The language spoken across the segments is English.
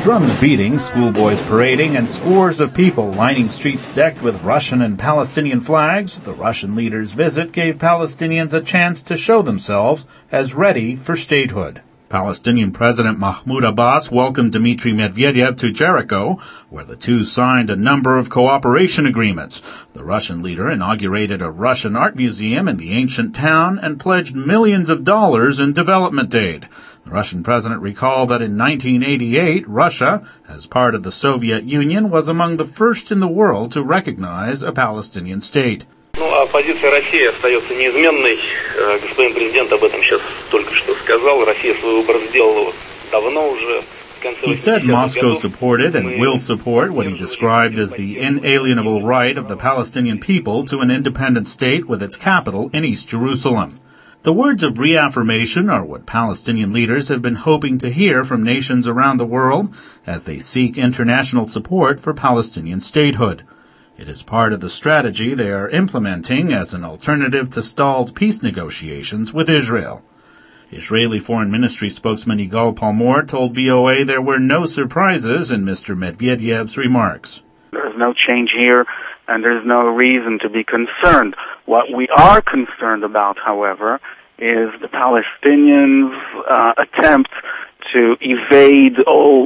Drums beating, schoolboys parading, and scores of people lining streets decked with Russian and Palestinian flags, the Russian leader's visit gave Palestinians a chance to show themselves as ready for statehood. Palestinian President Mahmoud Abbas welcomed Dmitry Medvedev to Jericho, where the two signed a number of cooperation agreements. The Russian leader inaugurated a Russian art museum in the ancient town and pledged millions of dollars in development aid. The Russian president recalled that in 1988, Russia, as part of the Soviet Union, was among the first in the world to recognize a Palestinian state. Позиция России остается неизменной. Господин президент об этом сейчас только что сказал. Россия свой выбор сделала давно уже. He said Moscow supported and will support what he described as the inalienable right of the Palestinian people to an independent state with its capital in East Jerusalem. The words of reaffirmation are what Palestinian leaders have been hoping to hear from nations around the world as they seek international support for Palestinian statehood. It is part of the strategy they are implementing as an alternative to stalled peace negotiations with Israel. Israeli Foreign Ministry spokesman Yigal Palmor told VOA there were no surprises in Mr. Medvedev's remarks. There is no change here, and there is no reason to be concerned. What we are concerned about, however, is the Palestinians' attempt to evade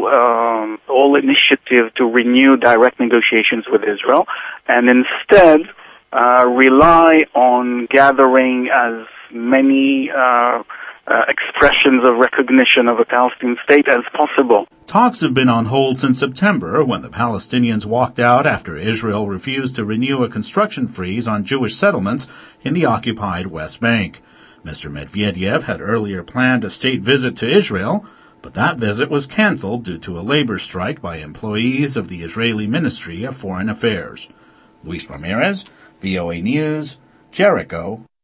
all initiative to renew direct negotiations with Israel, and instead rely on gathering as many expressions of recognition of a Palestinian state as possible. Talks have been on hold since September, when the Palestinians walked out after Israel refused to renew a construction freeze on Jewish settlements in the occupied West Bank. Mr. Medvedev had earlier planned a state visit to Israel, but that visit was canceled due to a labor strike by employees of the Israeli Ministry of Foreign Affairs. Luis Ramirez, VOA News, Jericho,